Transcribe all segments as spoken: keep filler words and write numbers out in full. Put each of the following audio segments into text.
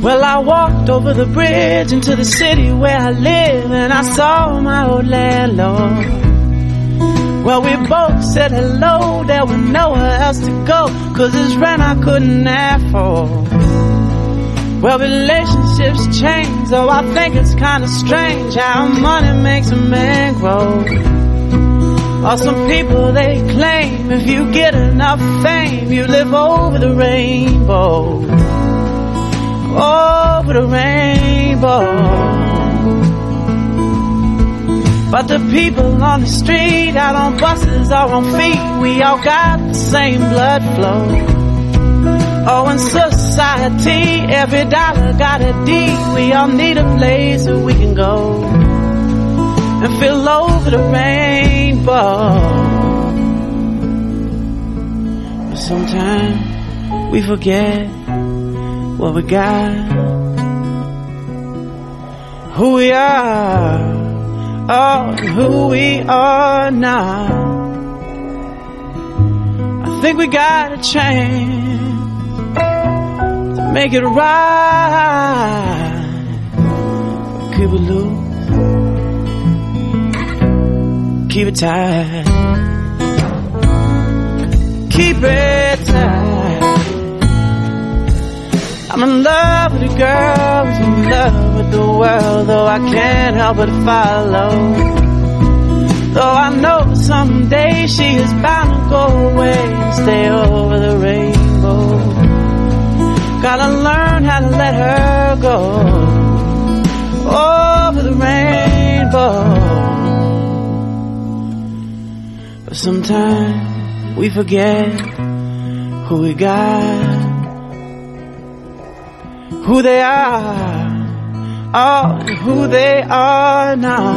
Well, I walked over the bridge into the city where I live, and I saw my old landlord. Well, we both said hello, there was nowhere else to go, 'cause his rent I couldn't afford. Well, relationships change, though I think it's kinda strange how money makes a man grow. Or some people, they claim if you get enough fame, you live over the rainbow. Over the rainbow. But the people on the street, out on buses or on feet, we all got the same blood flow. Oh, in society, every dollar got a deed. We all need a place where we can go and feel over the rainbow. But sometimes we forget what we got, who we are, oh, and who we are now. I think we got a chance to make it right. Keep it loose, keep it tight, keep it tight. I'm in love with a girl who's in love with the world, though I can't help but follow. Though I know someday she is bound to go away and stay over the rainbow. Gotta learn how to let her go over the rainbow. But sometimes we forget who we got, who they are, oh, and who they are now.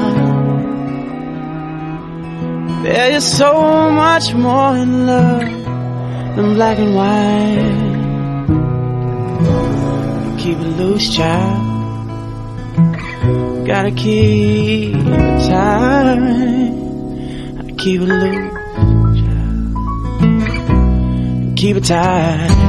There is so much more in love than black and white. Keep it loose, child. Gotta keep it tight. Keep it loose, child. Keep it tight.